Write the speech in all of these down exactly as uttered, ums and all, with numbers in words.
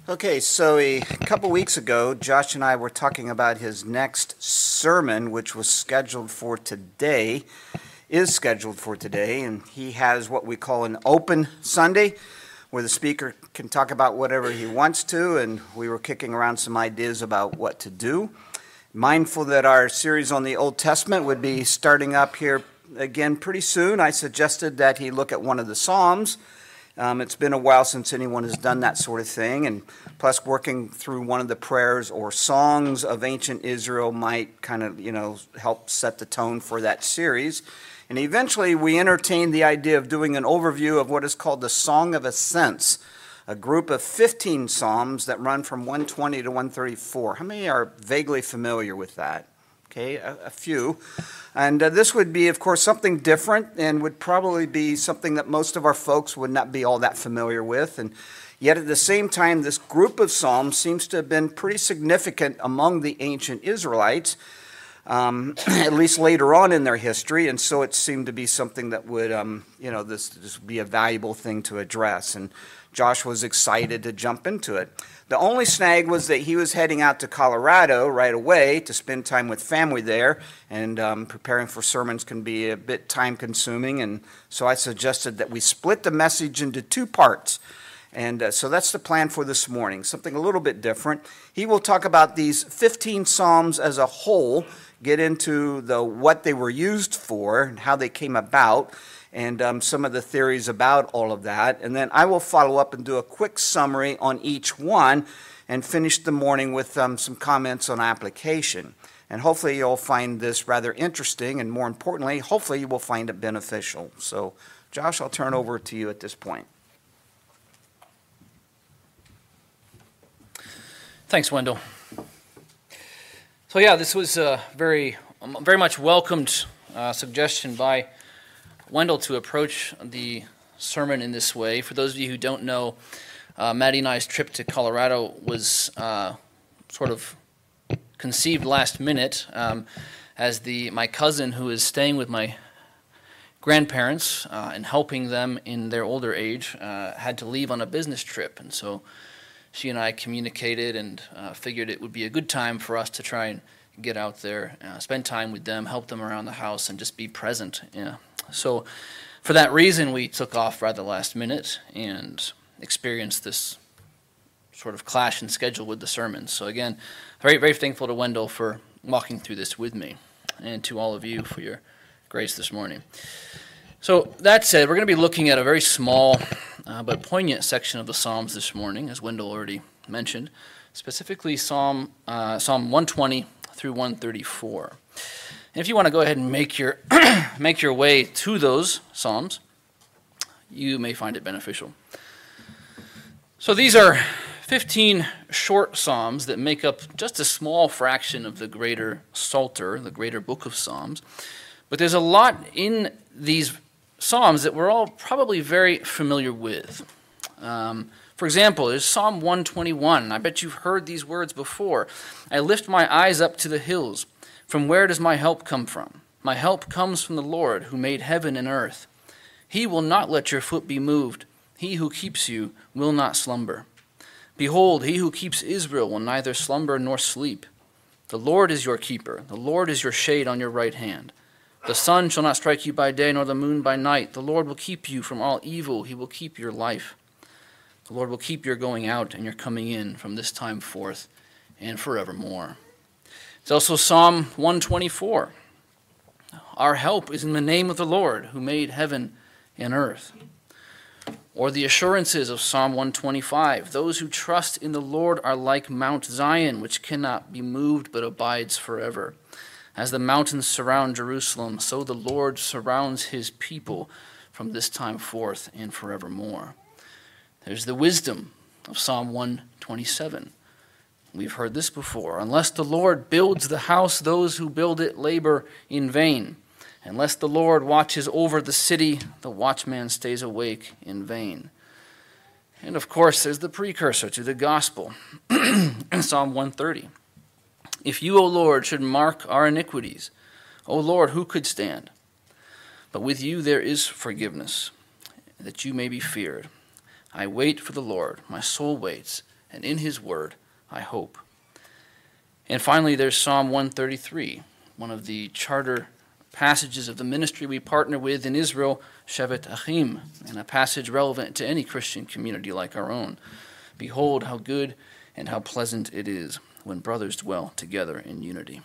Okay, so a couple weeks ago, Josh and I were talking about his next sermon, which was scheduled for today, is scheduled for today, and he has what we call an open Sunday, where the speaker can talk about whatever he wants to, and we were kicking around some ideas about what to do. Mindful that our series on the Old Testament would be starting up here again pretty soon, I suggested that he look at one of the Psalms. Um, it's been a while since anyone has done that sort of thing, and plus working through one of the prayers or songs of ancient Israel might kind of, you know, help set the tone for that series. And eventually we entertained the idea of doing an overview of what is called the Song of Ascents, a group of fifteen psalms that run from one twenty to one thirty-four. How many are vaguely familiar with that? Okay, a, a few. And uh, this would be, of course, something different and would probably be something that most of our folks would not be all that familiar with. And yet at the same time, this group of psalms seems to have been pretty significant among the ancient Israelites, um, at least later on in their history. And so it seemed to be something that would, um, you know, this, this would be a valuable thing to address. And Josh was excited to jump into it. The only snag was that he was heading out to Colorado right away to spend time with family there, and um, preparing for sermons can be a bit time-consuming, and so I suggested that we split the message into two parts. And uh, so that's the plan for this morning, something a little bit different. He will talk about these fifteen psalms as a whole, get into the what they were used for and how they came about, and um, some of the theories about all of that. And then I will follow up and do a quick summary on each one and finish the morning with um, some comments on application. And hopefully you'll find this rather interesting, and more importantly, hopefully you will find it beneficial. So, Josh, I'll turn over to you at this point. Thanks, Wendell. So yeah, this was a very, um, very much welcomed uh, suggestion by Wendell to approach the sermon in this way. For those of you who don't know, uh, Maddie and I's trip to Colorado was uh, sort of conceived last minute um, as the my cousin, who is staying with my grandparents uh, and helping them in their older age, uh, had to leave on a business trip. And so she and I communicated and uh, figured it would be a good time for us to try and get out there, uh, spend time with them, help them around the house, and just be present. Yeah. So for that reason, we took off rather last minute and experienced this sort of clash in schedule with the sermons. So again, very, very thankful to Wendell for walking through this with me, and to all of you for your grace this morning. So that said, we're going to be looking at a very small uh, but poignant section of the Psalms this morning, as Wendell already mentioned, specifically Psalm uh, Psalm one twenty through one thirty-four. And if you want to go ahead and make your make your way to those Psalms, you may find it beneficial. So these are fifteen short Psalms that make up just a small fraction of the greater Psalter, the greater book of Psalms. But there's a lot in these Psalms that we're all probably very familiar with. Um, for example, there's Psalm one twenty-one. I bet you've heard these words before. I lift my eyes up to the hills. From where does my help come from? My help comes from the Lord, who made heaven and earth. He will not let your foot be moved. He who keeps you will not slumber. Behold, he who keeps Israel will neither slumber nor sleep. The Lord is your keeper. The Lord is your shade on your right hand. The sun shall not strike you by day, nor the moon by night. The Lord will keep you from all evil. He will keep your life. The Lord will keep your going out and your coming in from this time forth and forevermore. It's also Psalm one twenty-four. Our help is in the name of the Lord, who made heaven and earth. Or the assurances of Psalm one twenty-five. Those who trust in the Lord are like Mount Zion, which cannot be moved but abides forever. As the mountains surround Jerusalem, so the Lord surrounds his people from this time forth and forevermore. There's the wisdom of Psalm one twenty-seven. We've heard this before. Unless the Lord builds the house, those who build it labor in vain. Unless the Lord watches over the city, the watchman stays awake in vain. And of course, there's the precursor to the gospel, Psalm one thirty. If you, O Lord, should mark our iniquities, O Lord, who could stand? But with you there is forgiveness, that you may be feared. I wait for the Lord, my soul waits, and in his word I hope. And finally, there's Psalm one thirty-three, one of the charter passages of the ministry we partner with in Israel, Shevet Achim, and a passage relevant to any Christian community like our own. Behold how good and how pleasant it is when brothers dwell together in unity.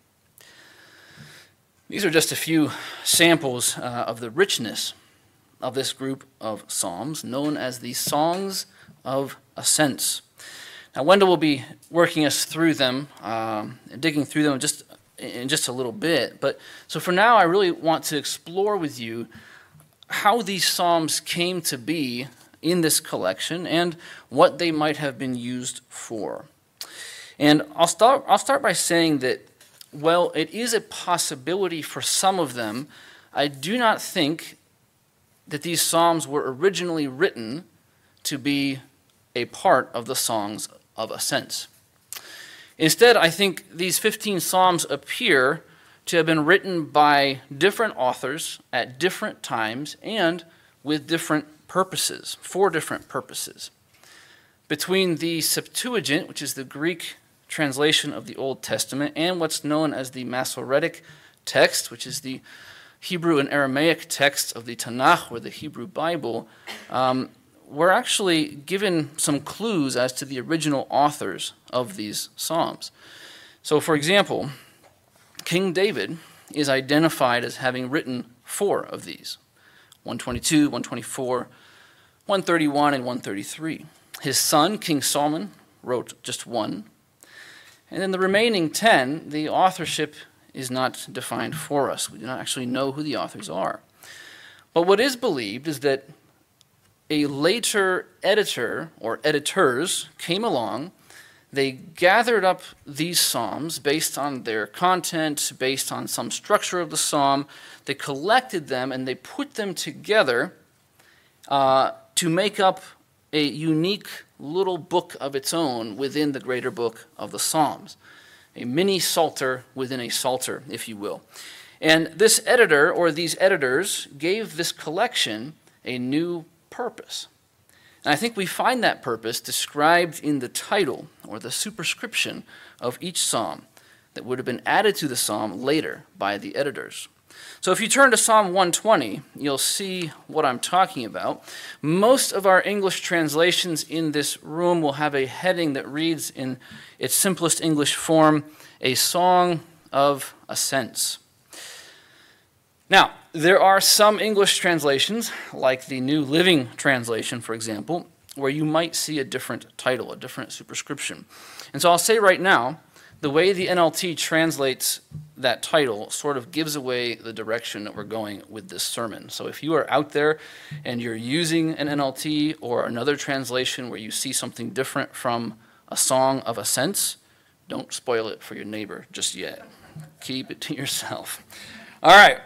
These are just a few samples uh, of the richness of this group of psalms, known as the Songs of Ascents. Now, Wendell will be working us through them, um, digging through them just in just a little bit. But so for now, I really want to explore with you how these psalms came to be in this collection and what they might have been used for. And I'll start. I'll start by saying that, well, it is a possibility for some of them. I do not think that these psalms were originally written to be a part of the Songs of Ascents. Instead, I think these fifteen psalms appear to have been written by different authors at different times and with different purposes, for different purposes. Between the Septuagint, which is the Greek translation of the Old Testament, and what's known as the Masoretic text, which is the Hebrew and Aramaic text of the Tanakh, or the Hebrew Bible, um, we're actually given some clues as to the original authors of these psalms. So, for example, King David is identified as having written four of these, one twenty-two, one twenty-four, one thirty-one, and one thirty-three. His son, King Solomon, wrote just one. And then the remaining ten, the authorship is not defined for us. We do not actually know who the authors are. But what is believed is that a later editor or editors came along. They gathered up these psalms based on their content, based on some structure of the psalm. They collected them and they put them together uh, to make up a unique little book of its own within the greater book of the Psalms. A mini psalter within a psalter, if you will. And this editor, or these editors, gave this collection a new purpose. And I think we find that purpose described in the title or the superscription of each psalm that would have been added to the psalm later by the editors. So if you turn to Psalm one twenty, you'll see what I'm talking about. Most of our English translations in this room will have a heading that reads in its simplest English form, A Song of Ascents. Now, there are some English translations, like the New Living Translation, for example, where you might see a different title, a different superscription. And so I'll say right now, the way the N L T translates that title sort of gives away the direction that we're going with this sermon. So if you are out there and you're using an N L T or another translation where you see something different from a Song of Ascents, don't spoil it for your neighbor just yet. Keep it to yourself. All right.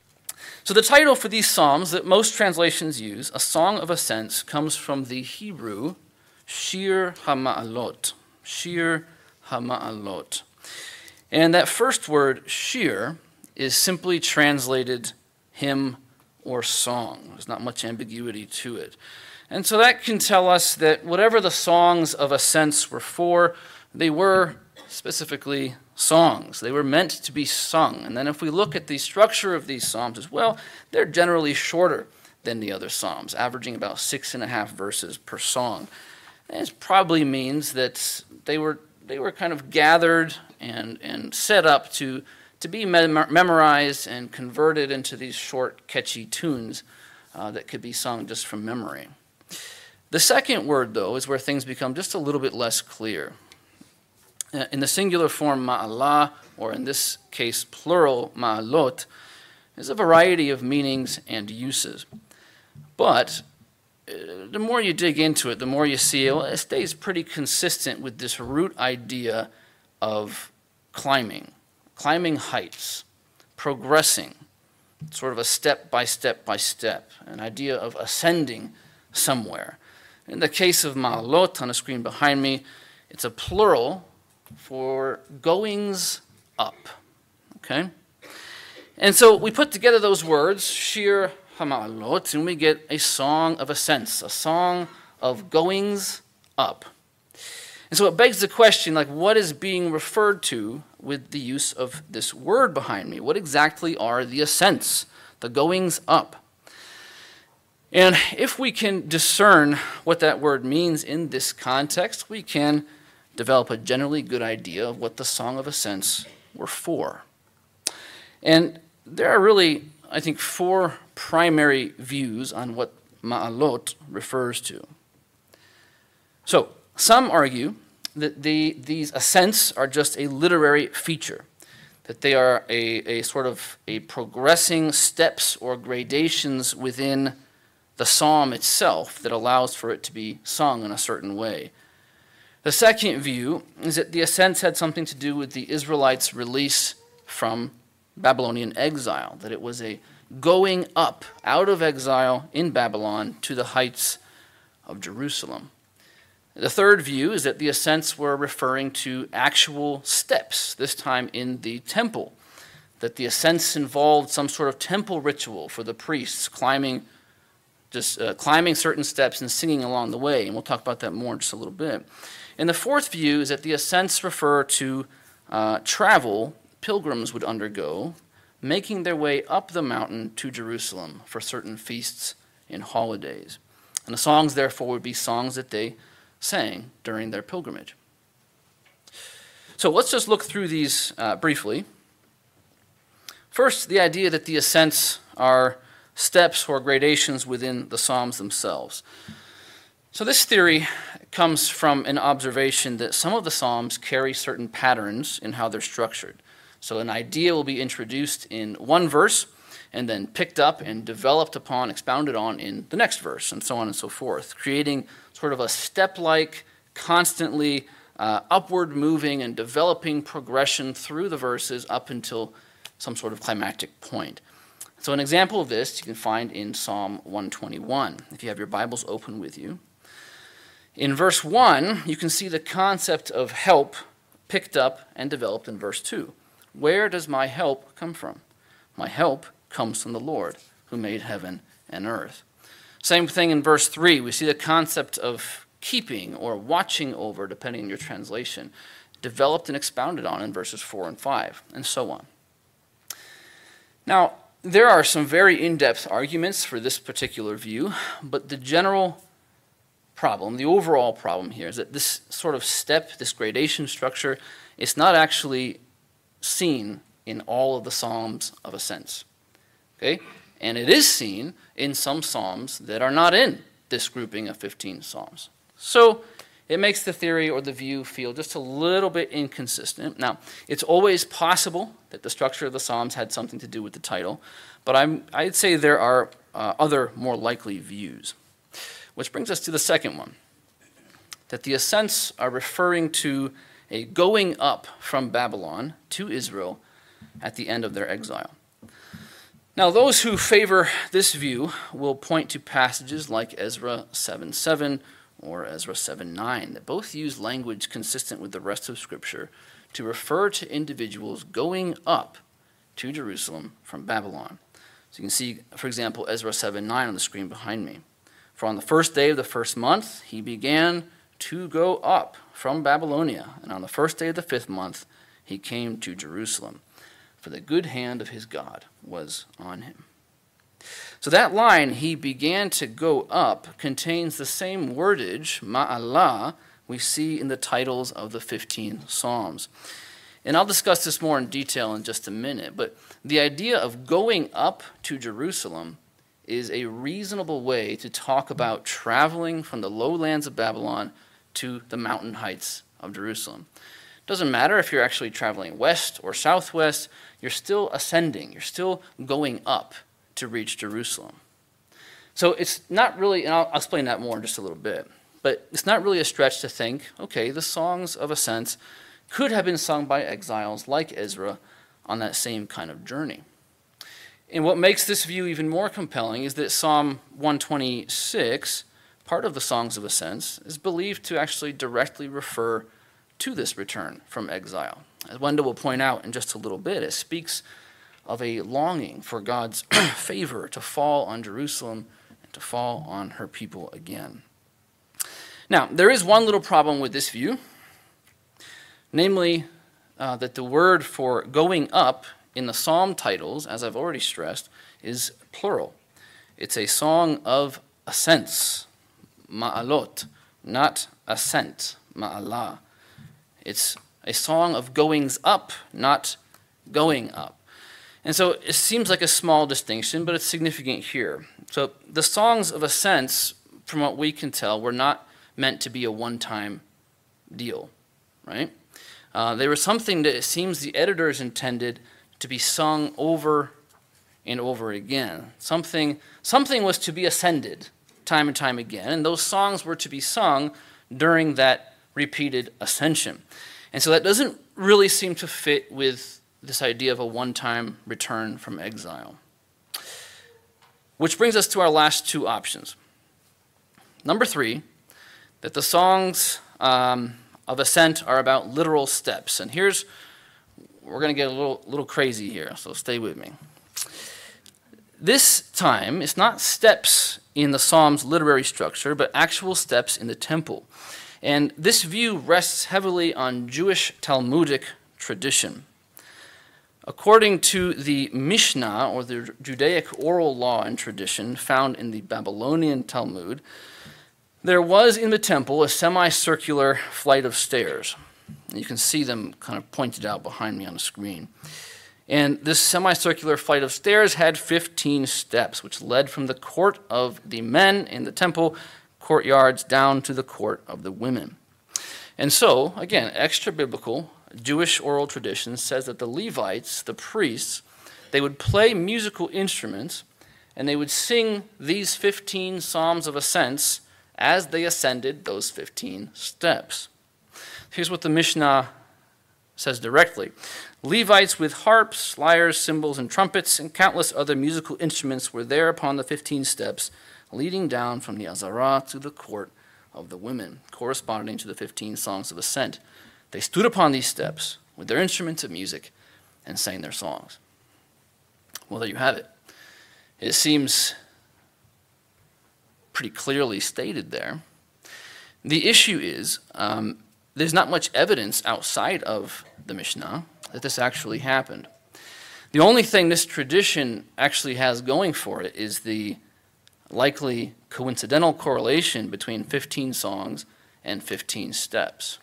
So the title for these psalms that most translations use, A Song of Ascents, comes from the Hebrew Shir HaMa'alot. Shir HaMa'alot. And that first word, shir, is simply translated hymn or song. There's not much ambiguity to it. And so that can tell us that whatever the songs of ascents were for, they were specifically songs. They were meant to be sung. And then if we look at the structure of these psalms as well, they're generally shorter than the other psalms, averaging about six and a half verses per song. And this probably means that they were they were kind of gathered and, and set up to, to be mem- memorized and converted into these short, catchy tunes uh, that could be sung just from memory. The second word, though, is where things become just a little bit less clear. In the singular form ma'alah, or in this case plural ma'alot, there's a variety of meanings and uses. But uh, the more you dig into it, the more you see well, it stays pretty consistent with this root idea of climbing, climbing heights, progressing, sort of a step by step by step, an idea of ascending somewhere. In the case of ma'alot on the screen behind me, it's a plural for goings up, okay? And so we put together those words, Shir HaMa'alot, and we get a song of ascents, a song of goings up. And so it begs the question, like, what is being referred to with the use of this word behind me? What exactly are the ascents, the goings up? And if we can discern what that word means in this context, we can develop a generally good idea of what the Song of Ascents were for. And there are really, I think, four primary views on what ma'alot refers to. So, some argue that the, these ascents are just a literary feature, that they are a, a sort of a progressing steps or gradations within the psalm itself that allows for it to be sung in a certain way. The second view is that the ascents had something to do with the Israelites' release from Babylonian exile, that it was a going up out of exile in Babylon to the heights of Jerusalem. The third view is that the ascents were referring to actual steps, this time in the temple, that the ascents involved some sort of temple ritual for the priests, climbing just uh, climbing certain steps and singing along the way, and we'll talk about that more in just a little bit. And the fourth view is that the ascents refer to uh, travel pilgrims would undergo, making their way up the mountain to Jerusalem for certain feasts and holidays. And the songs, therefore, would be songs that they sang during their pilgrimage. So let's just look through these uh, briefly. First, the idea that the ascents are steps or gradations within the Psalms themselves. So this theory comes from an observation that some of the Psalms carry certain patterns in how they're structured. So an idea will be introduced in one verse and then picked up and developed upon, expounded on in the next verse, and so on and so forth, creating sort of a step-like, constantly uh, upward moving and developing progression through the verses up until some sort of climactic point. So an example of this you can find in Psalm one twenty-one, if you have your Bibles open with you. In verse one, you can see the concept of help picked up and developed in verse two. Where does my help come from? My help comes from the Lord, who made heaven and earth. Same thing in verse three. We see the concept of keeping or watching over, depending on your translation, developed and expounded on in verses four and five, and so on. Now, there are some very in-depth arguments for this particular view, but the general problem, the overall problem here, is that this sort of step, this gradation structure, is not actually seen in all of the Psalms of Ascents. Okay? And it is seen in some Psalms that are not in this grouping of fifteen Psalms. So it makes the theory or the view feel just a little bit inconsistent. Now, it's always possible that the structure of the Psalms had something to do with the title, but I'm, I'd say there are uh, other more likely views. Which brings us to the second one, that the ascents are referring to a going up from Babylon to Israel at the end of their exile. Now, those who favor this view will point to passages like Ezra seven seven or Ezra seven nine that both use language consistent with the rest of Scripture to refer to individuals going up to Jerusalem from Babylon. So you can see, for example, Ezra seven nine on the screen behind me. For on the first day of the first month, he began to go up from Babylonia, and on the first day of the fifth month, he came to Jerusalem, for the good hand of his God was on him. So that line, he began to go up, contains the same wordage, ma'alah, we see in the titles of the fifteen Psalms. And I'll discuss this more in detail in just a minute, but the idea of going up to Jerusalem is a reasonable way to talk about traveling from the lowlands of Babylon to the mountain heights of Jerusalem. It doesn't matter if you're actually traveling west or southwest, you're still ascending, you're still going up to reach Jerusalem. So it's not really, and I'll, I'll explain that more in just a little bit, but it's not really a stretch to think, okay, the songs of ascent could have been sung by exiles like Ezra on that same kind of journey. And what makes this view even more compelling is that Psalm one twenty-six, part of the Songs of Ascents, is believed to actually directly refer to this return from exile. As Wendell will point out in just a little bit, it speaks of a longing for God's favor to fall on Jerusalem and to fall on her people again. Now, there is one little problem with this view, namely uh, that the word for going up in the psalm titles, as I've already stressed, is plural. It's a song of ascents, ma'alot, not ascent, ma'alah. It's a song of goings up, not going up. And so it seems like a small distinction, but it's significant here. So the songs of ascents, from what we can tell, were not meant to be a one-time deal, right? Uh, they were something that it seems the editors intended to be sung over and over again. Something, something was to be ascended time and time again, and those songs were to be sung during that repeated ascension. And so that doesn't really seem to fit with this idea of a one-time return from exile. Which brings us to our last two options. Number three, that the songs um, of ascent are about literal steps. And here's, we're going to get a little, little crazy here, so stay with me. This time, it's not steps in the psalm's literary structure, but actual steps in the temple. And this view rests heavily on Jewish Talmudic tradition. According to the Mishnah, or the Judaic oral law and tradition found in the Babylonian Talmud, there was in the temple a semicircular flight of stairs. You can see them kind of pointed out behind me on the screen. And this semicircular flight of stairs had fifteen steps, which led from the court of the men in the temple courtyards down to the court of the women. And so, again, extra-biblical Jewish oral tradition says that the Levites, the priests, they would play musical instruments, and they would sing these fifteen psalms of ascents as they ascended those fifteen steps. Here's what the Mishnah says directly. Levites with harps, lyres, cymbals, and trumpets, and countless other musical instruments were there upon the fifteen steps, leading down from the Azarah to the court of the women, corresponding to the fifteen songs of ascent. They stood upon these steps with their instruments of music and sang their songs. Well, there you have it. It seems pretty clearly stated there. The issue is um, there's not much evidence outside of the Mishnah that this actually happened. The only thing this tradition actually has going for it is the likely coincidental correlation between fifteen songs and fifteen steps.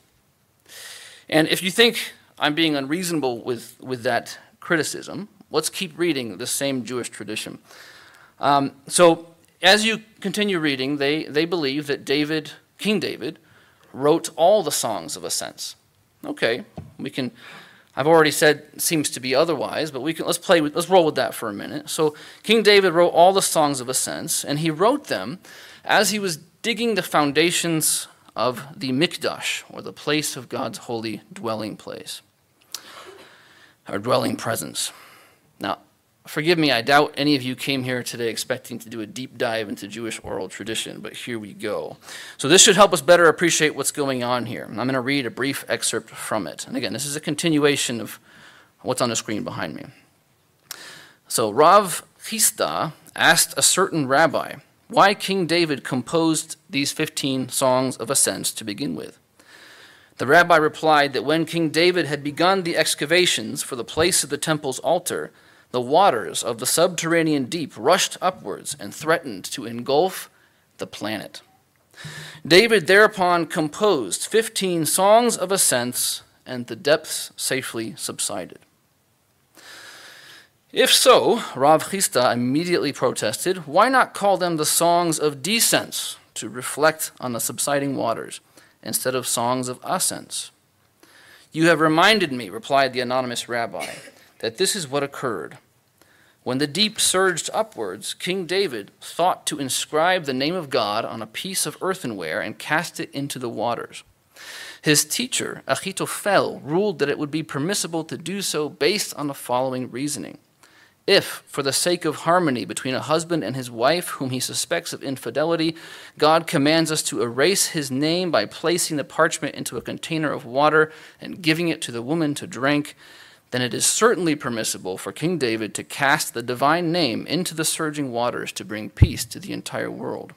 And if you think I'm being unreasonable with, with that criticism, let's keep reading the same Jewish tradition. Um, so as you continue reading, they, they believe that David, King David, wrote all the songs of ascents. Okay, we can, I've already said it seems to be otherwise, but we can, let's play with, let's roll with that for a minute. So King David wrote all the songs of ascents, and he wrote them as he was digging the foundations of the Mikdash, or the place of God's holy dwelling place, or dwelling presence. Now, forgive me, I doubt any of you came here today expecting to do a deep dive into Jewish oral tradition, but here we go. So this should help us better appreciate what's going on here. I'm going to read a brief excerpt from it. And again, this is a continuation of what's on the screen behind me. So Rav Chisda asked a certain rabbi why King David composed these fifteen songs of ascents to begin with. The rabbi replied that when King David had begun the excavations for the place of the temple's altar, the waters of the subterranean deep rushed upwards and threatened to engulf the planet. David thereupon composed fifteen songs of ascents, and the depths safely subsided. If so, Rav Chisda immediately protested, why not call them the songs of descents to reflect on the subsiding waters instead of songs of ascents? You have reminded me, replied the anonymous rabbi, that this is what occurred. When the deep surged upwards, King David thought to inscribe the name of God on a piece of earthenware and cast it into the waters. His teacher, Achitophel, ruled that it would be permissible to do so based on the following reasoning. If, for the sake of harmony between a husband and his wife, whom he suspects of infidelity, God commands us to erase his name by placing the parchment into a container of water and giving it to the woman to drink, then it is certainly permissible for King David to cast the divine name into the surging waters to bring peace to the entire world.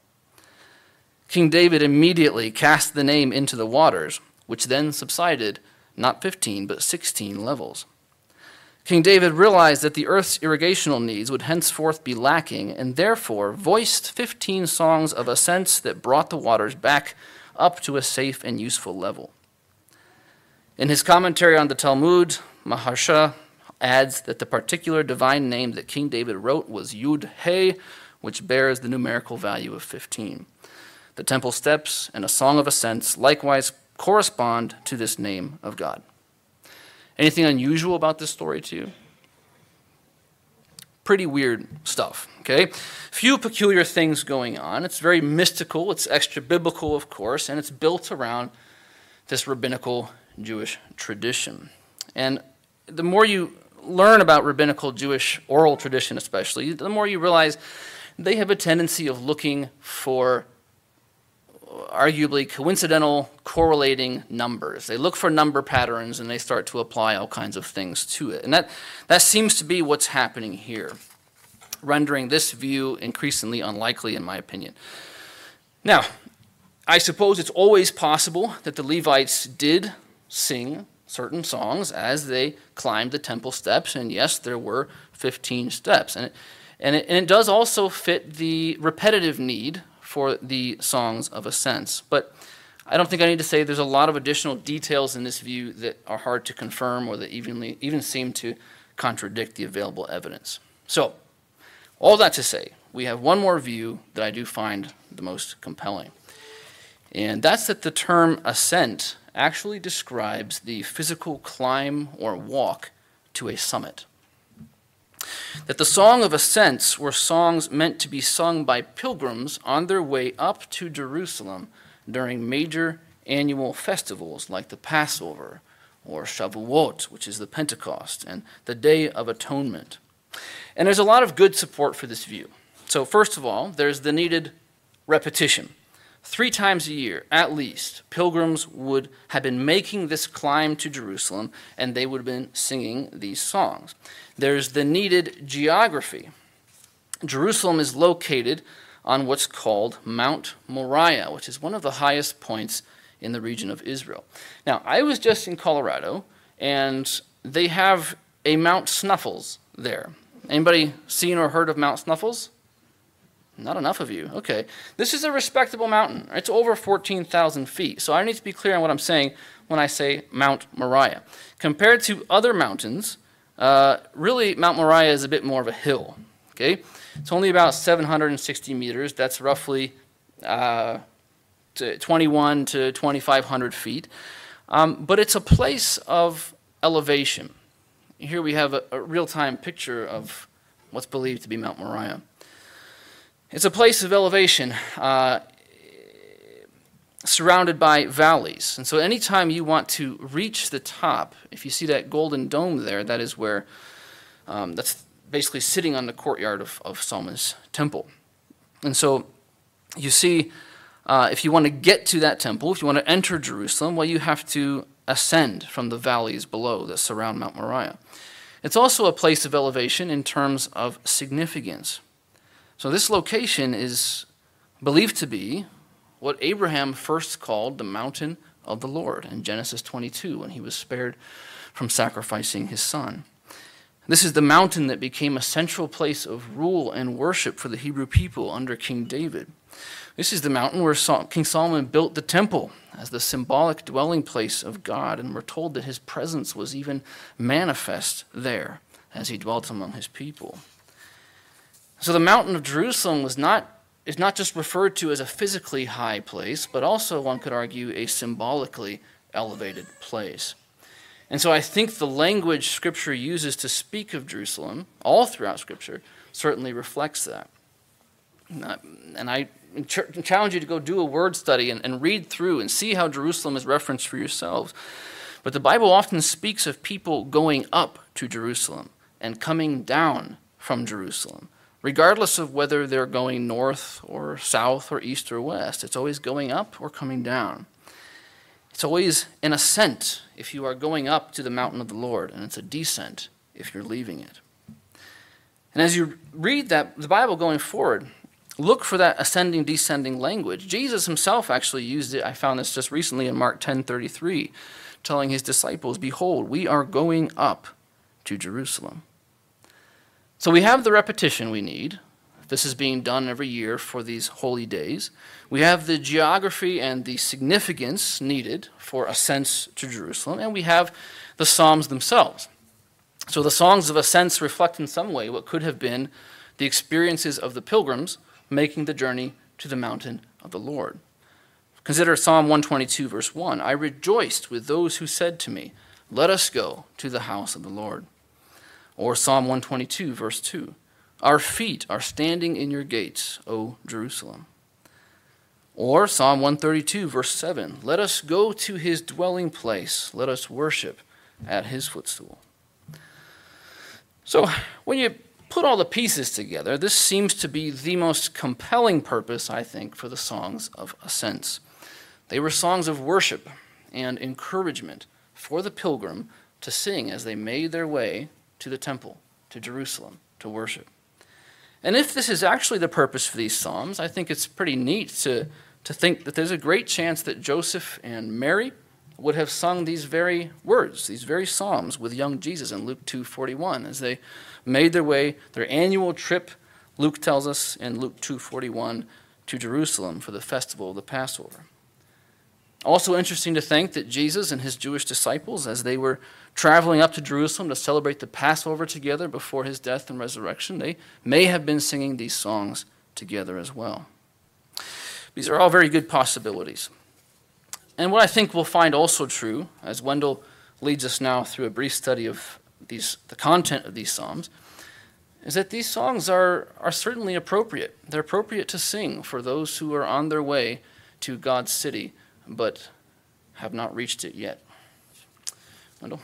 King David immediately cast the name into the waters, which then subsided not fifteen, but sixteen levels. King David realized that the earth's irrigational needs would henceforth be lacking, and therefore voiced fifteen songs of ascents that brought the waters back up to a safe and useful level. In his commentary on the Talmud, Maharsha adds that the particular divine name that King David wrote was Yud-He, which bears the numerical value of fifteen. The temple steps and a song of ascents likewise correspond to this name of God. Anything unusual about this story to you? Pretty weird stuff, okay? Few peculiar things going on. It's very mystical, it's extra biblical, of course, and it's built around this rabbinical Jewish tradition. And the more you learn about rabbinical Jewish oral tradition especially, the more you realize they have a tendency of looking for arguably coincidental correlating numbers. They look for number patterns and they start to apply all kinds of things to it. And that, that seems to be what's happening here, rendering this view increasingly unlikely in my opinion. Now, I suppose it's always possible that the Levites did sing certain songs as they climbed the temple steps, and yes, there were fifteen steps. And it, and it, and it does also fit the repetitive need for the songs of ascents. But I don't think I need to say there's a lot of additional details in this view that are hard to confirm or that evenly, even seem to contradict the available evidence. So, all that to say, we have one more view that I do find the most compelling. And that's that the term ascent actually describes the physical climb or walk to a summit. That the Song of Ascents were songs meant to be sung by pilgrims on their way up to Jerusalem during major annual festivals like the Passover or Shavuot, which is the Pentecost, and the Day of Atonement. And there's a lot of good support for this view. So first of all, there's the needed repetition. Three times a year, at least, pilgrims would have been making this climb to Jerusalem, and they would have been singing these songs. There's the needed geography. Jerusalem is located on what's called Mount Moriah, which is one of the highest points in the region of Israel. Now, I was just in Colorado, and they have a Mount Snuffles there. Anybody seen or heard of Mount Snuffles? Not enough of you. Okay. This is a respectable mountain. It's over fourteen thousand feet. So I need to be clear on what I'm saying when I say Mount Moriah. Compared to other mountains, uh, really Mount Moriah is a bit more of a hill. Okay. It's only about seven hundred sixty meters. That's roughly uh, twenty-one to twenty-five hundred feet. Um, but it's a place of elevation. Here we have a, a real-time picture of what's believed to be Mount Moriah. It's a place of elevation uh, surrounded by valleys. And so anytime you want to reach the top, if you see that golden dome there, that is where, um, that's basically sitting on the courtyard of, of Solomon's temple. And so you see, uh, if you want to get to that temple, if you want to enter Jerusalem, well, you have to ascend from the valleys below that surround Mount Moriah. It's also a place of elevation in terms of significance. So this location is believed to be what Abraham first called the mountain of the Lord in Genesis twenty-two when he was spared from sacrificing his son. This is the mountain that became a central place of rule and worship for the Hebrew people under King David. This is the mountain where King Solomon built the temple as the symbolic dwelling place of God, and we're told that his presence was even manifest there as he dwelt among his people. So the mountain of Jerusalem was not, is not just referred to as a physically high place, but also, one could argue, a symbolically elevated place. And so I think the language Scripture uses to speak of Jerusalem, all throughout Scripture, certainly reflects that. And I challenge you to go do a word study and, and read through and see how Jerusalem is referenced for yourselves. But the Bible often speaks of people going up to Jerusalem and coming down from Jerusalem, regardless of whether they're going north or south or east or west. It's always going up or coming down. It's always an ascent if you are going up to the mountain of the Lord, and it's a descent if you're leaving it. And as you read that, the Bible going forward, look for that ascending, descending language. Jesus himself actually used it. I found this just recently in Mark ten thirty-three telling his disciples, "Behold, we are going up to Jerusalem." So we have the repetition we need. This is being done every year for these holy days. We have the geography and the significance needed for ascents to Jerusalem, and we have the Psalms themselves. So the songs of ascents reflect in some way what could have been the experiences of the pilgrims making the journey to the mountain of the Lord. Consider Psalm one twenty-two, verse one. "I rejoiced with those who said to me, 'Let us go to the house of the Lord.'" Or Psalm one twenty-two, verse two. "Our feet are standing in your gates, O Jerusalem." Or Psalm one thirty-two, verse seven. "Let us go to his dwelling place. Let us worship at his footstool." So when you put all the pieces together, this seems to be the most compelling purpose, I think, for the songs of ascents. They were songs of worship and encouragement for the pilgrim to sing as they made their way to the temple, to Jerusalem, to worship. And if this is actually the purpose for these psalms, I think it's pretty neat to, to think that there's a great chance that Joseph and Mary would have sung these very words, these very psalms with young Jesus in Luke two forty-one as they made their way, their annual trip, Luke tells us in Luke two forty-one, to Jerusalem for the festival of the Passover. Also interesting to think that Jesus and his Jewish disciples, as they were traveling up to Jerusalem to celebrate the Passover together before his death and resurrection, they may have been singing these songs together as well. These are all very good possibilities. And what I think we'll find also true, as Wendell leads us now through a brief study of these, the content of these psalms, is that these songs are, are certainly appropriate. They're appropriate to sing for those who are on their way to God's city, but have not reached it yet. Wendell?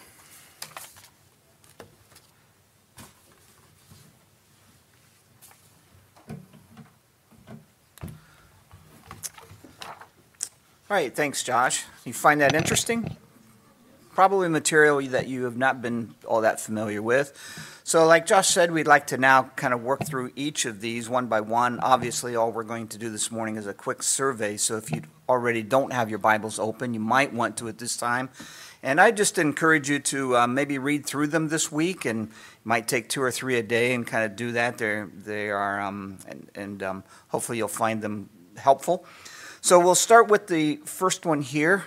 All right, thanks, Josh. You find that interesting? Probably material that you have not been all that familiar with. So like Josh said, we'd like to now kind of work through each of these one by one. Obviously, all we're going to do this morning is a quick survey, so if you already don't have your Bibles open, you might want to at this time. And I just encourage you to uh, maybe read through them this week, and it might take two or three a day and kind of do that. They're, they are, um, and, and um, hopefully you'll find them helpful. So we'll start with the first one here,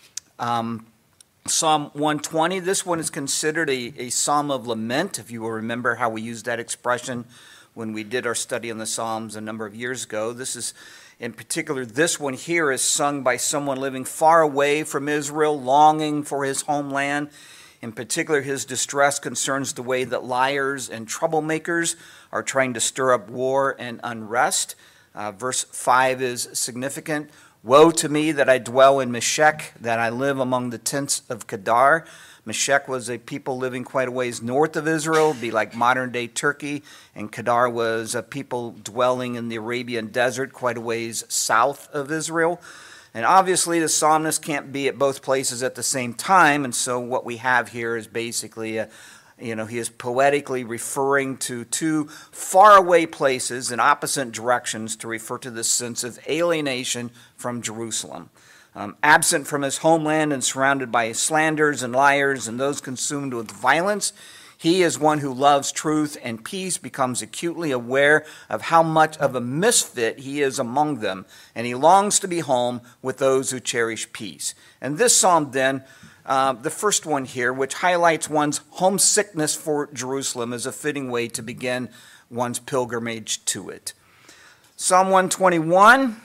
um, Psalm one twenty. This one is considered a, a psalm of lament, if you will remember how we used that expression when we did our study on the Psalms a number of years ago. This is, in particular, this one here is sung by someone living far away from Israel, longing for his homeland. In particular, his distress concerns the way that liars and troublemakers are trying to stir up war and unrest. Uh, verse five is significant. "Woe to me that I dwell in Meshech, that I live among the tents of Kedar." Meshech was a people living quite a ways north of Israel, be like modern-day Turkey, and Kedar was a people dwelling in the Arabian desert, quite a ways south of Israel. And obviously, the psalmist can't be at both places at the same time, and so what we have here is basically a You know, he is poetically referring to two faraway places in opposite directions to refer to this sense of alienation from Jerusalem. Um, absent from his homeland and surrounded by slanders and liars and those consumed with violence, he is one who loves truth and peace, becomes acutely aware of how much of a misfit he is among them, and he longs to be home with those who cherish peace. And this psalm then, Uh, the first one here, which highlights one's homesickness for Jerusalem, is a fitting way to begin one's pilgrimage to it. Psalm one twenty-one.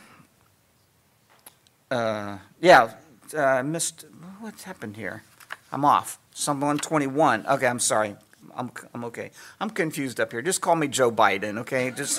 Uh, yeah, I uh, missed. What's happened here? I'm off. Psalm one twenty-one. Okay, I'm sorry. I'm I'm okay. I'm confused up here. Just call me Joe Biden, okay? Just.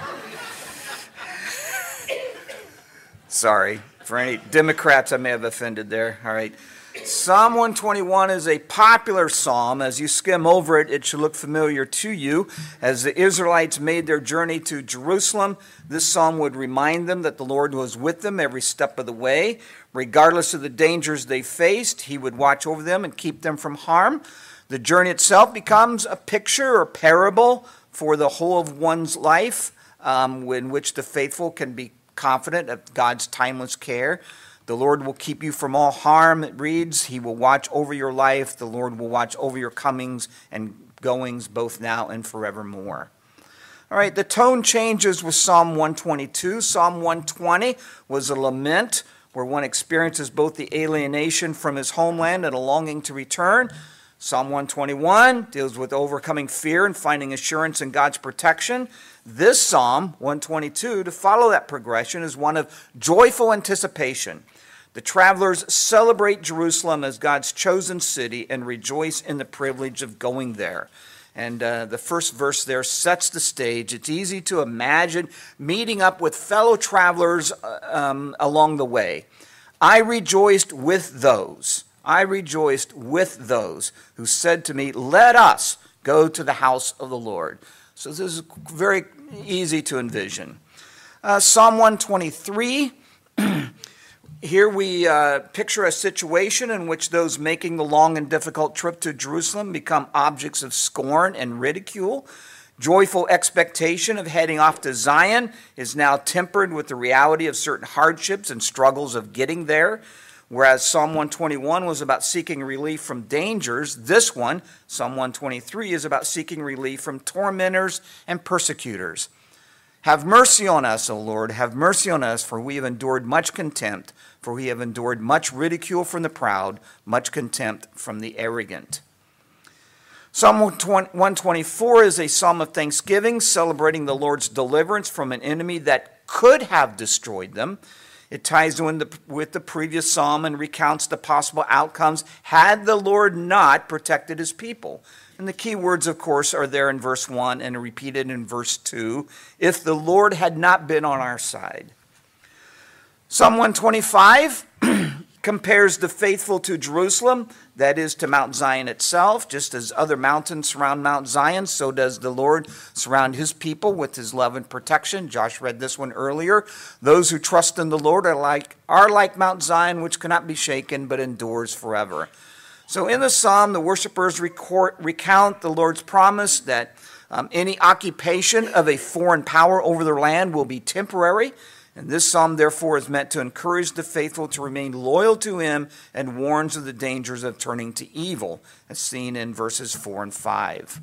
Sorry for any Democrats I may have offended there. All right. Psalm one twenty-one is a popular psalm. As you skim over it, it should look familiar to you. As the Israelites made their journey to Jerusalem, this psalm would remind them that the Lord was with them every step of the way. Regardless of the dangers they faced, he would watch over them and keep them from harm. The journey itself becomes a picture or parable for the whole of one's life, um, in which the faithful can be confident of God's timeless care. The Lord will keep you from all harm, it reads. He will watch over your life. The Lord will watch over your comings and goings, both now and forevermore. All right, the tone changes with Psalm one twenty-two. Psalm one twenty was a lament where one experiences both the alienation from his homeland and a longing to return. Psalm one twenty-one deals with overcoming fear and finding assurance in God's protection. This Psalm, one twenty-two, to follow that progression, is one of joyful anticipation. The travelers celebrate Jerusalem as God's chosen city and rejoice in the privilege of going there. And uh, the first verse there sets the stage. It's easy to imagine meeting up with fellow travelers um, along the way. I rejoiced with those. I rejoiced with those who said to me, let us go to the house of the Lord. So this is very easy to envision. Uh, Psalm one twenty-three. Here we uh, picture a situation in which those making the long and difficult trip to Jerusalem become objects of scorn and ridicule. Joyful expectation of heading off to Zion is now tempered with the reality of certain hardships and struggles of getting there. Whereas Psalm one twenty-one was about seeking relief from dangers, this one, Psalm one twenty-three, is about seeking relief from tormentors and persecutors. Have mercy on us, O Lord, have mercy on us, for we have endured much contempt, for we have endured much ridicule from the proud, much contempt from the arrogant. Psalm one twenty-four is a psalm of thanksgiving, celebrating the Lord's deliverance from an enemy that could have destroyed them. It ties in with the previous psalm and recounts the possible outcomes had the Lord not protected his people. And the key words, of course, are there in verse one and repeated in verse two. If the Lord had not been on our side. Psalm one twenty-five compares the faithful to Jerusalem, that is to Mount Zion itself. Just as other mountains surround Mount Zion, so does the Lord surround his people with his love and protection. Josh read this one earlier. Those who trust in the Lord are like, are like Mount Zion, which cannot be shaken but endures forever. So in the psalm, the worshipers record, recount the Lord's promise that um, any occupation of a foreign power over their land will be temporary. And this psalm, therefore, is meant to encourage the faithful to remain loyal to him and warns of the dangers of turning to evil, as seen in verses four and five.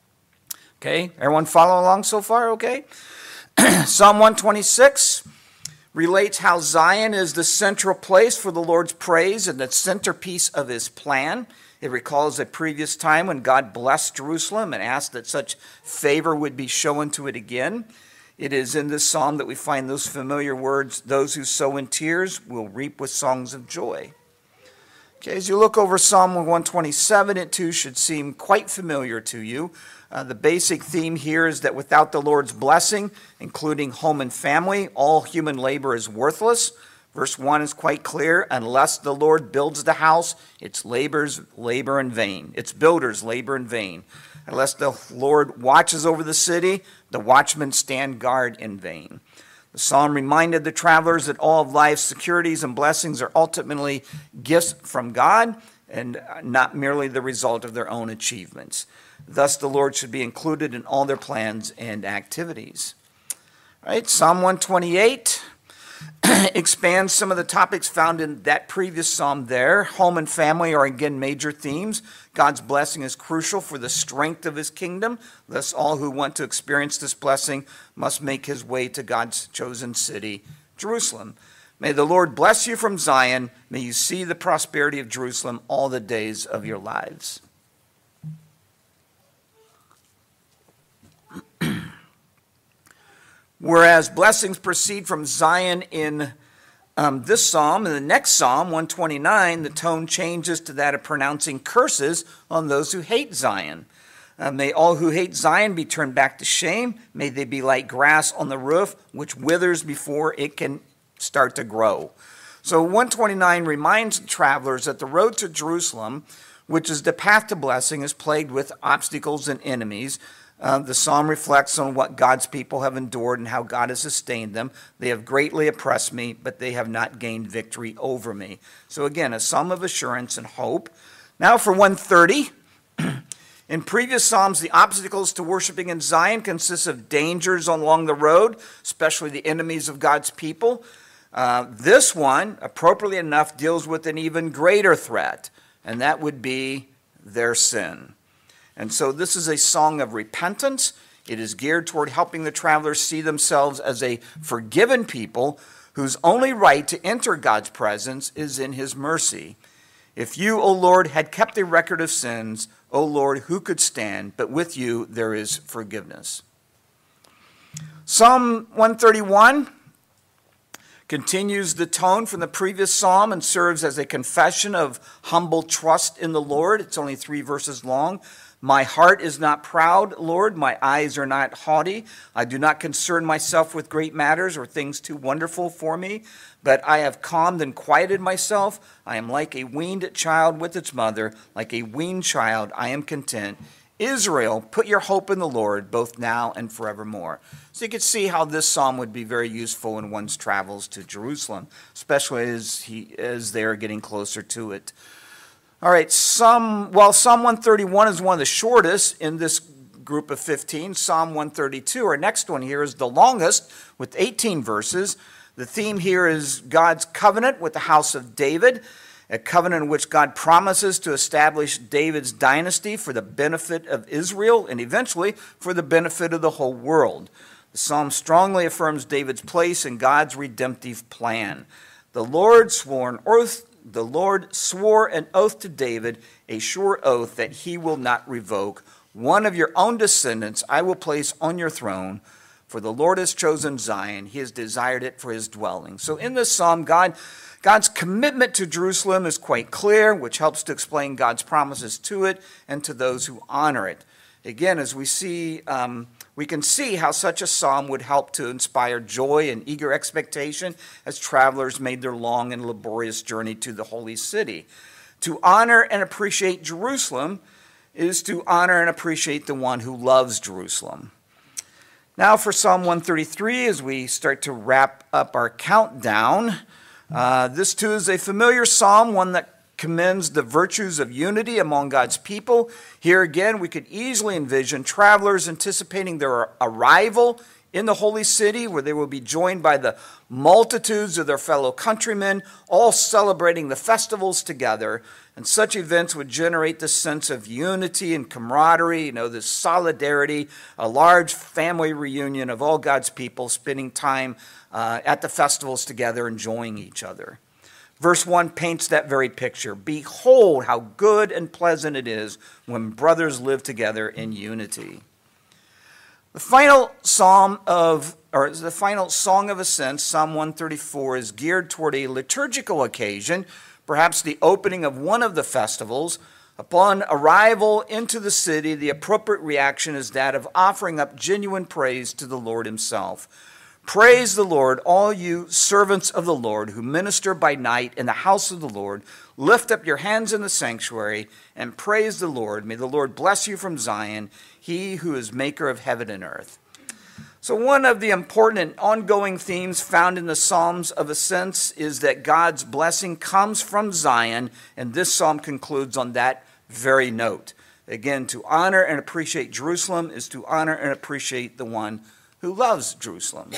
Okay, everyone follow along so far, okay? Psalm one twenty-six relates how Zion is the central place for the Lord's praise and the centerpiece of his plan. It recalls a previous time when God blessed Jerusalem and asked that such favor would be shown to it again. It is in this psalm that we find those familiar words, those who sow in tears will reap with songs of joy. Okay, as you look over Psalm one twenty-seven, it too should seem quite familiar to you. Uh, the basic theme here is that without the Lord's blessing, including home and family, all human labor is worthless. Verse one is quite clear. Unless the Lord builds the house, its laborers labor in vain. Its builders labor in vain. Unless the Lord watches over the city, the watchmen stand guard in vain. The psalm reminded the travelers that all of life's securities and blessings are ultimately gifts from God and not merely the result of their own achievements. Thus, the Lord should be included in all their plans and activities. All right, Psalm one twenty-eight expands some of the topics found in that previous psalm there. Home and family are again major themes. God's blessing is crucial for the strength of his kingdom. Thus, all who want to experience this blessing must make his way to God's chosen city, Jerusalem. May the Lord bless you from Zion. May you see the prosperity of Jerusalem all the days of your lives. Whereas blessings proceed from Zion in um, this psalm, in the next psalm, one twenty-nine, the tone changes to that of pronouncing curses on those who hate Zion. Uh, may all who hate Zion be turned back to shame. May they be like grass on the roof, which withers before it can start to grow. So one twenty-nine reminds travelers that the road to Jerusalem, which is the path to blessing, is plagued with obstacles and enemies. Uh, the psalm reflects on what God's people have endured and how God has sustained them. They have greatly oppressed me, but they have not gained victory over me. So again, a psalm of assurance and hope. Now for one thirty. In previous psalms, the obstacles to worshiping in Zion consist of dangers along the road, especially the enemies of God's people. Uh, this one, appropriately enough, deals with an even greater threat, and that would be their sin. And so this is a song of repentance. It is geared toward helping the travelers see themselves as a forgiven people whose only right to enter God's presence is in his mercy. If you, O Lord, had kept a record of sins, O Lord, who could stand? But with you there is forgiveness. Psalm one thirty-one continues the tone from the previous psalm and serves as a confession of humble trust in the Lord. It's only three verses long. My heart is not proud, Lord. My eyes are not haughty. I do not concern myself with great matters or things too wonderful for me, but I have calmed and quieted myself. I am like a weaned child with its mother. Like a weaned child, I am content. Israel, put your hope in the Lord, both now and forevermore. So you can see how this psalm would be very useful in one's travels to Jerusalem, especially as, he, as they are getting closer to it. All right, Psalm, while Psalm one thirty-one is one of the shortest in this group of fifteen, Psalm one thirty-two, our next one here, is the longest with eighteen verses. The theme here is God's covenant with the house of David, a covenant in which God promises to establish David's dynasty for the benefit of Israel and eventually for the benefit of the whole world. The psalm strongly affirms David's place in God's redemptive plan. The Lord swore an oath The Lord swore an oath to David, a sure oath that he will not revoke. One of your own descendants I will place on your throne, for the Lord has chosen Zion. He has desired it for his dwelling. So in this psalm, God, God's commitment to Jerusalem is quite clear, which helps to explain God's promises to it and to those who honor it. Again, as we see, um, we can see how such a psalm would help to inspire joy and eager expectation as travelers made their long and laborious journey to the holy city. To honor and appreciate Jerusalem is to honor and appreciate the one who loves Jerusalem. Now for Psalm one thirty-three, as we start to wrap up our countdown, uh, this too is a familiar psalm, one that commends the virtues of unity among God's people. Here again, we could easily envision travelers anticipating their arrival in the holy city, where they will be joined by the multitudes of their fellow countrymen, all celebrating the festivals together. And such events would generate this sense of unity and camaraderie, you know, this solidarity, a large family reunion of all God's people spending time uh, at the festivals together, enjoying each other. Verse one paints that very picture. Behold how good and pleasant it is when brothers live together in unity. The final psalm of, or the final song of ascent, Psalm one thirty-four, is geared toward a liturgical occasion, perhaps the opening of one of the festivals. Upon arrival into the city, the appropriate reaction is that of offering up genuine praise to the Lord himself. Praise the Lord, all you servants of the Lord who minister by night in the house of the Lord. Lift up your hands in the sanctuary and praise the Lord. May the Lord bless you from Zion, he who is maker of heaven and earth. So one of the important and ongoing themes found in the Psalms of Ascents is that God's blessing comes from Zion, and this psalm concludes on that very note. Again, to honor and appreciate Jerusalem is to honor and appreciate the one who loves Jerusalem.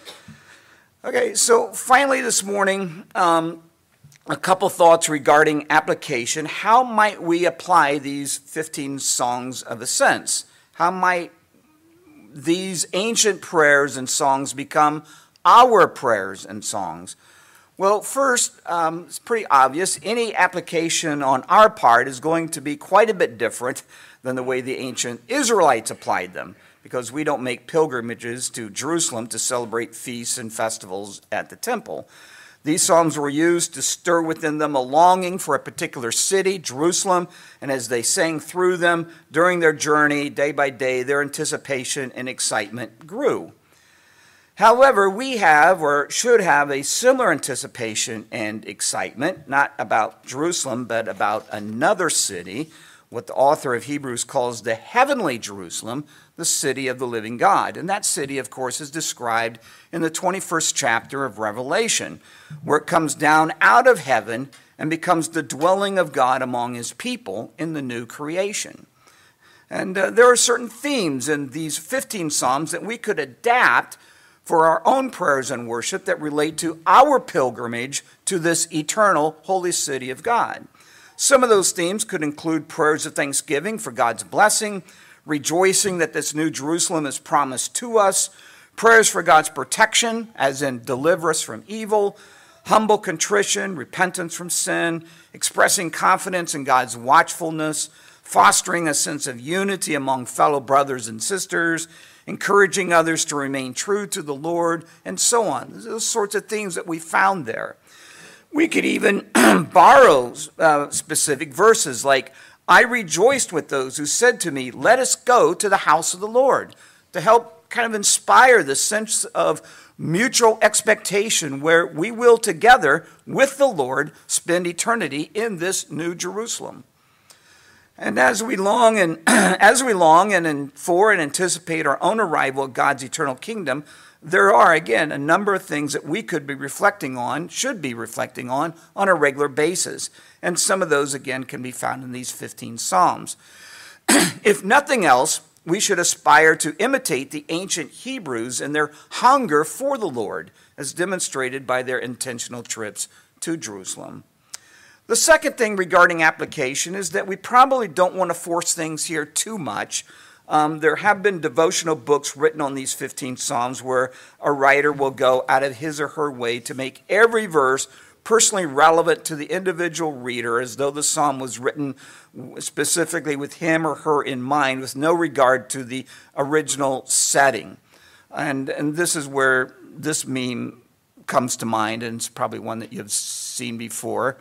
Okay, so finally this morning, um, a couple thoughts regarding application. How might we apply these fifteen songs of ascents? How might these ancient prayers and songs become our prayers and songs? Well, first, um, it's pretty obvious. Any application on our part is going to be quite a bit different than the way the ancient Israelites applied them, because we don't make pilgrimages to Jerusalem to celebrate feasts and festivals at the temple. These psalms were used to stir within them a longing for a particular city, Jerusalem, and as they sang through them during their journey, day by day, their anticipation and excitement grew. However, we have, or should have, a similar anticipation and excitement, not about Jerusalem, but about another city, what the author of Hebrews calls the heavenly Jerusalem, the city of the living God. And that city, of course, is described in the twenty-first chapter of Revelation, where it comes down out of heaven and becomes the dwelling of God among his people in the new creation. And uh, there are certain themes in these fifteen Psalms that we could adapt for our own prayers and worship that relate to our pilgrimage to this eternal holy city of God. Some of those themes could include prayers of thanksgiving for God's blessing, rejoicing that this new Jerusalem is promised to us, prayers for God's protection, as in deliver us from evil, humble contrition, repentance from sin, expressing confidence in God's watchfulness, fostering a sense of unity among fellow brothers and sisters, encouraging others to remain true to the Lord, and so on. Those sorts of things that we found there. We could even borrow uh, specific verses like, I rejoiced with those who said to me, let us go to the house of the Lord, to help kind of inspire the sense of mutual expectation where we will together with the Lord spend eternity in this new Jerusalem. And as we long and as we long and in, for and anticipate our own arrival at God's eternal kingdom, there are again a number of things that we could be reflecting on, should be reflecting on on a regular basis. And some of those again can be found in these fifteen Psalms. If nothing else, we should aspire to imitate the ancient Hebrews in their hunger for the Lord, as demonstrated by their intentional trips to Jerusalem. The second thing regarding application is that we probably don't want to force things here too much. Um, there have been devotional books written on these fifteen Psalms where a writer will go out of his or her way to make every verse personally relevant to the individual reader, as though the psalm was written specifically with him or her in mind, with no regard to the original setting. And, and this is where this meme comes to mind, and it's probably one that you've seen before,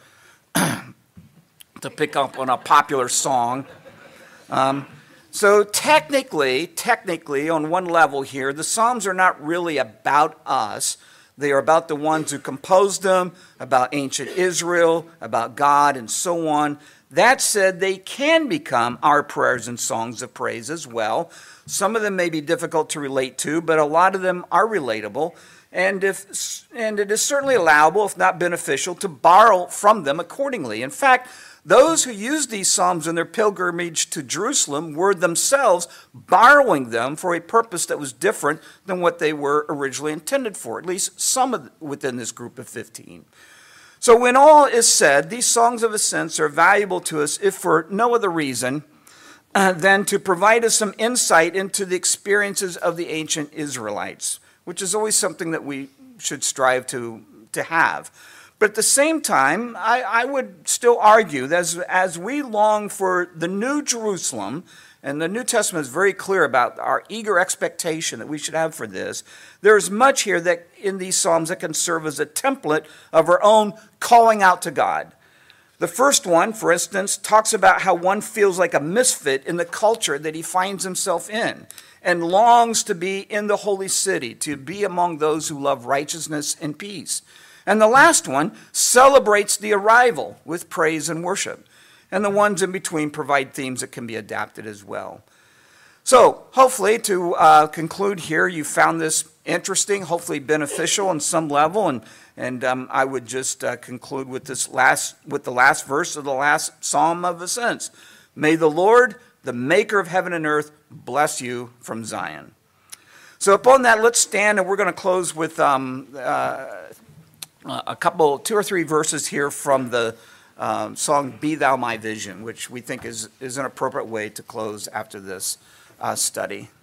to pick up on a popular song. Um, so technically, technically, on one level here, the Psalms are not really about us. They are about the ones who composed them, about ancient Israel, about God, and so on. That said, they can become our prayers and songs of praise as well. Some of them may be difficult to relate to, but a lot of them are relatable. And, if, and it is certainly allowable, if not beneficial, to borrow from them accordingly. In fact, those who used these psalms in their pilgrimage to Jerusalem were themselves borrowing them for a purpose that was different than what they were originally intended for, at least some of, within this group of fifteen. So when all is said, these songs of ascents are valuable to us if for no other reason uh, than to provide us some insight into the experiences of the ancient Israelites, which is always something that we should strive to, to have. But at the same time, I, I would still argue that as, as we long for the new Jerusalem, and the New Testament is very clear about our eager expectation that we should have for this, there is much here that in these Psalms that can serve as a template of our own calling out to God. The first one, for instance, talks about how one feels like a misfit in the culture that he finds himself in and longs to be in the holy city, to be among those who love righteousness and peace. And the last one celebrates the arrival with praise and worship. And the ones in between provide themes that can be adapted as well. So hopefully to uh, conclude here, you found this interesting, hopefully beneficial on some level. And, and um, I would just uh, conclude with this last, with the last verse of the last Psalm of Ascents. May the Lord, the maker of heaven and earth, bless you from Zion. So upon that, let's stand, and we're going to close with um, uh, a couple, two or three verses here from the um, song Be Thou My Vision, which we think is, is an appropriate way to close after this uh, study.